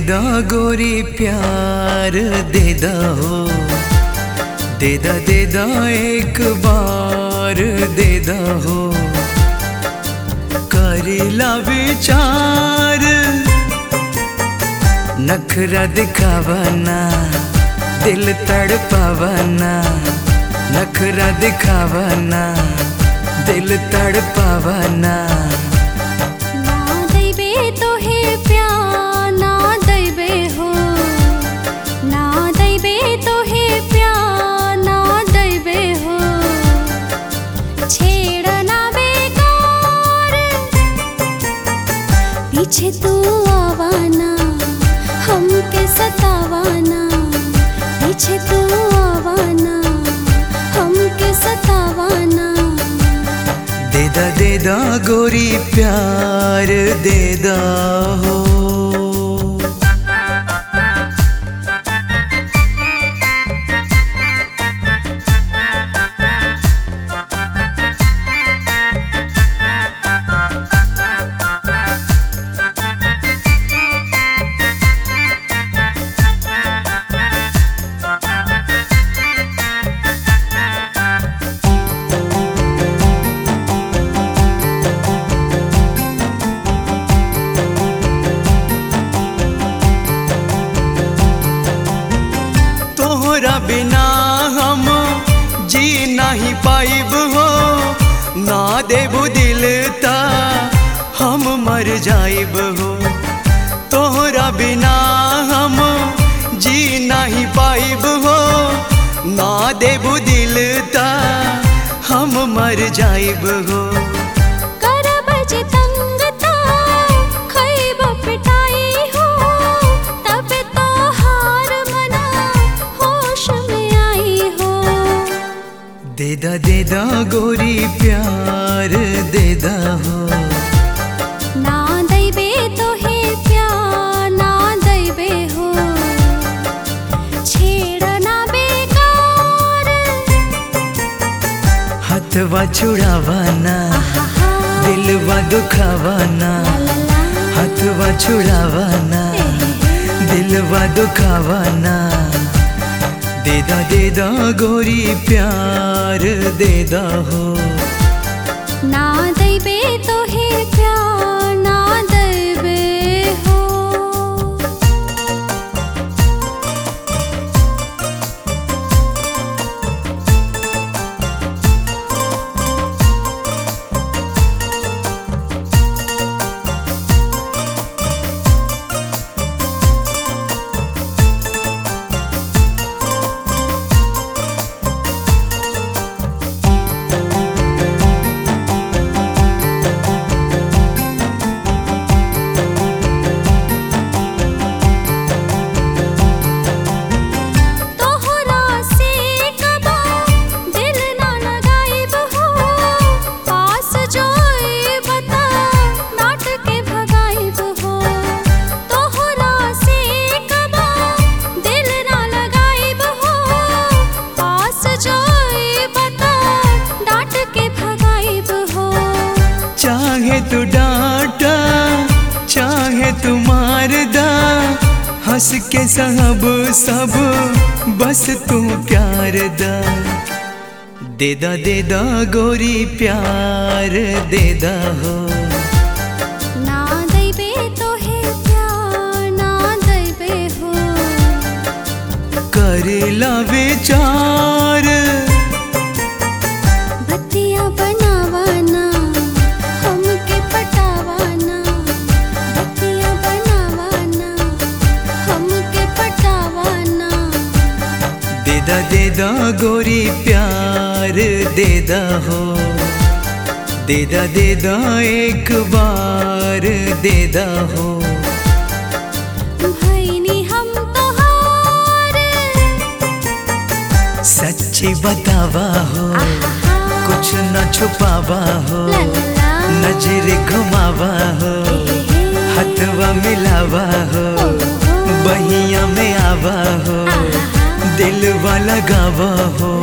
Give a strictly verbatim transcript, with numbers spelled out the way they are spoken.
दा गोरी प्यार दे दा हो, दे दा दे दा एक बार दे दा हो। करेला विचार नखरा दिखावना, दिल तड़पावना। नखरा दिखावना, दिल तड़पावना। ना दैबे तो है प्यार ना दैबे हो, ना दैबे तो है प्यार ना दैबे हो। छेड़ना बेकार पीछे तू आवाना, हमके सतावाना। पीछे तू आवाना, हमके सतावाना। दे दा दे दा गोरी प्यार दे दा हो। तोहरा बिना हम जी नहीं पाइब हो, ना देबू दिल ता हम मर जाइब हो। तोहरा बिना हम जी नहीं पाइब हो, ना देबू दिल ता हम मर जाइब हो। करब जे तंग ता खइब पिटाई हो, तब तो हार मना होश में आई हो। दे दा दे दा गोरी प्यार दे दा हो। ना दैबे तो है प्यार ना दैबे हो। छेड़ना बेकार हथवा छुड़ावाना, दिलवा दुखावाना। हथवा छुड़ावाना, दिलवा दुखावाना। दे दा दे दा गोरी प्यार दे दा हो। ना दैबे तो है प्यार ना दैबे हो। चाहे तू डांटा चाहे तू मार दा, हंस के सब सब बस तू प्यार दा। दे दा दे दा गोरी प्यार दे दा हो। ना दैबे तो है प्यार ना दैबे हो। करेला विचार बत्तियां बनावाना, हमके पटावाना। बत्तियां बनावाना, हमके पटावाना। दे दा दे दा गोरी प्यार दे दा हो। दे दा दे दा एक बार दे दा हो। भईनी हम तोहार सच्ची बतावा हो, आहा। कुछ न छुपावा हो। ला ला ला। नजर घुमावा हो, हथवा मिलावा हो। बहिया में आवा हो, दिलवा लगावा हो।